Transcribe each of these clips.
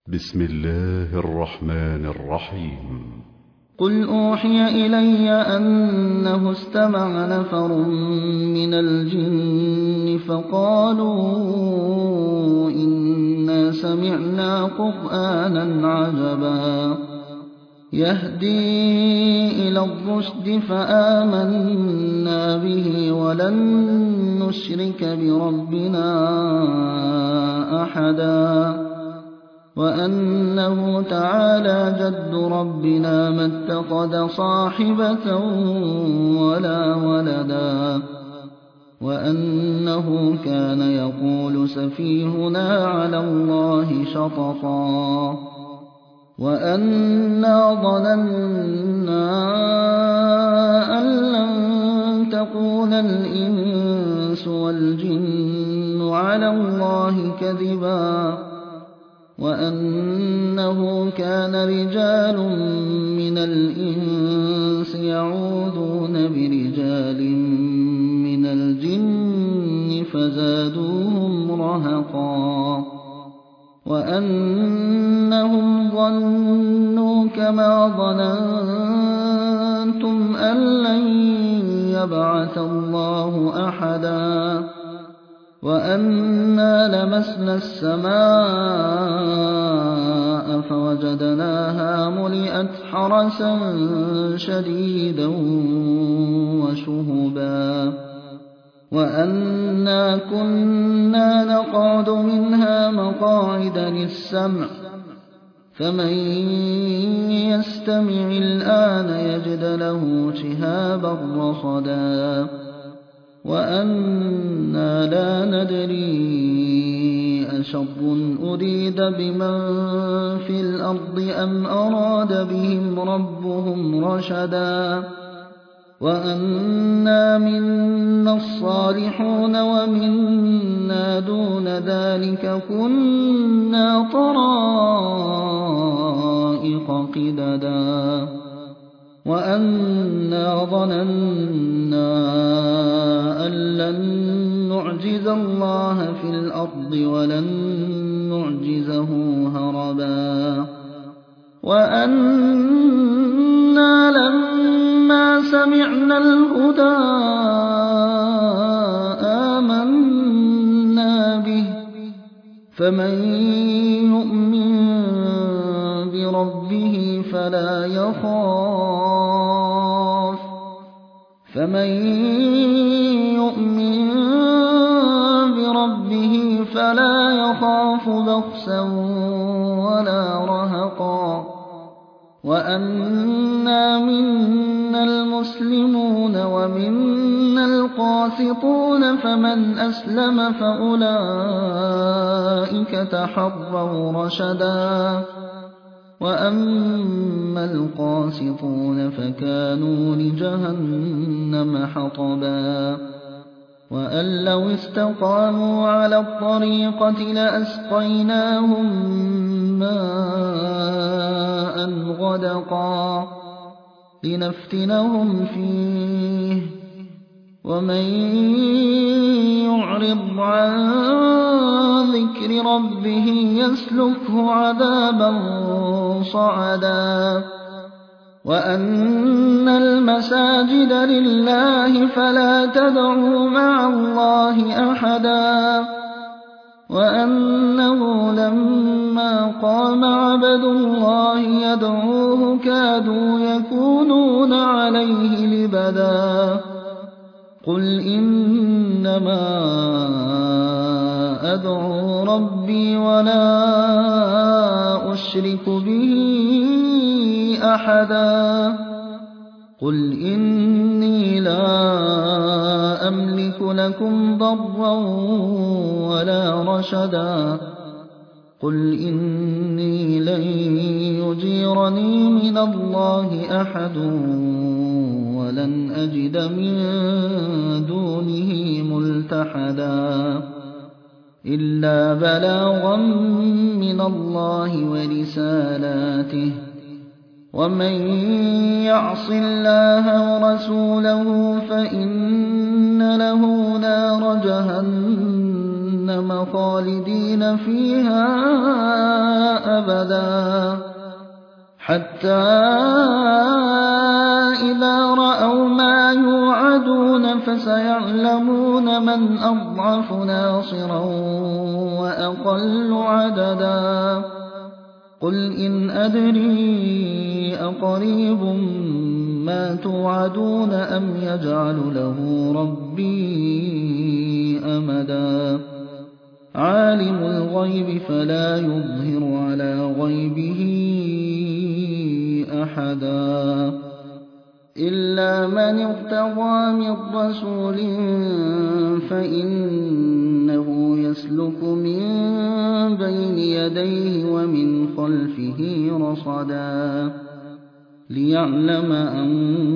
بسم الله الرحمن الرحيم. قل أوحي إلي أنه استمع نفر من الجن فقالوا إنا سمعنا قرآنا عجبا يهدي إلى الرشد فآمنا به ولن نشرك بربنا أحدا وأنه تعالى جد ربنا ما اتخذ صاحبة ولا ولدا وأنه كان يقول سفيهنا على الله شططا وأنا ظننا أن لن تقول الإنس والجن على الله كذبا وأنه كان رجال من الإنس يعوذون برجال من الجن فزادوهم رهقا وأنهم ظنوا كما ظننتم أن لن يبعث الله أحدا وأنا لمسنا السماء فوجدناها ملئت حرسا شديدا وشهبا وأنا كنا نقعد منها مقاعد للسمع فمن يستمع الآن يجد له شهابا رصدا وأنا لا ندري أشر أريد بمن في الأرض أم أراد بهم ربهم رشدا وأنا منا الصالحون ومنا دون ذلك كنا طرائق قددا وأنا ظننا أن لن نعجز الله في الأرض ولن نعجزه هربا وأنا لما سمعنا الهدى آمنا به فمن يؤمن بربه فلا يخاف بخسا ولا رهقا وأنا منا المسلمون ومنا القاسطون فمن أسلم فأولئك تحروا رشدا وأما القاسطون فكانوا لجهنم حطبا وأن لو استقاموا على الطريقة لأسقيناهم ماء غدقا لنفتنهم فيه ومن يعرض عن ذكر ربه يسلكه عذابا صعدا وأن المساجد لله فلا تدعوا مع الله أحدا وأنه لما قام عبد الله يدعوه كادوا يكونون عليه لبدا قل إنما أدعو ربي ولا أشرك به أحدا قل إني لا أملك لكم ضرا ولا رشدا قل إني لن يجيرني من الله أحد ولن أجد من دونه ملتحدا إلا بلاغا من الله ورسالاته ومن يعص الله ورسوله فإن له نار جهنم جهنم خالدين فيها أبدا حتى إذا رأوا ما يوعدون فسيعلمون من أضعف ناصرا وأقل عددا قل إن أدري أقريب ما توعدون أم يجعل له ربي أمدا عالم الغيب فلا يظهر على غيبه أحدا إلا من ارتضى من رسول فإنه يسلك من بين يديه ومن خلفه رصدا ليعلم أن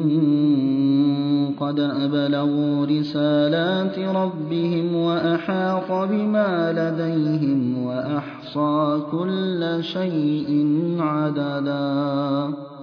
قد أبلغوا رسالات ربهم وأحاط بما لديهم وأحصى كل شيء عددا